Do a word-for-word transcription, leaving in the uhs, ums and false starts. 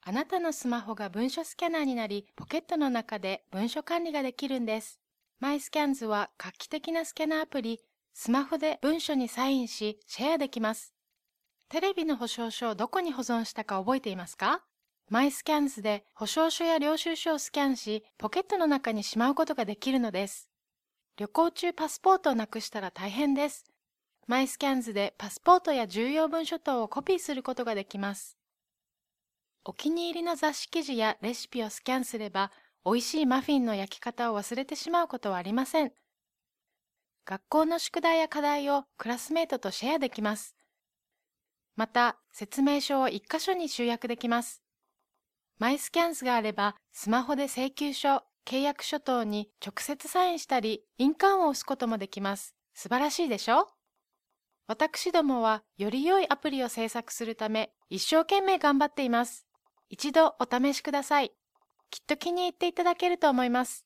あなたのスマホが文書スキャナーになり、ポケットの中で文書管理ができるんです。MyScans は画期的なスキャナーアプリ、スマホで文書にサインし、シェアできます。テレビの保証書をどこに保存したか覚えていますか？ MyScans で保証書や領収書をスキャンし、ポケットの中にしまうことができるのです。旅行中パスポートをなくしたら大変です。MyScans でパスポートや重要文書等をコピーすることができます。お気に入りの雑誌記事やレシピをスキャンすれば、美味しいマフィンの焼き方を忘れてしまうことはありません。学校の宿題や課題をクラスメートとシェアできます。また、説明書を一箇所に集約できます。MyScans があれば、スマホで請求書、契約書等に直接サインしたり、印鑑を押すこともできます。素晴らしいでしょ？私どもは、より良いアプリを制作するため、一生懸命頑張っています。一度お試しください。きっと気に入っていただけると思います。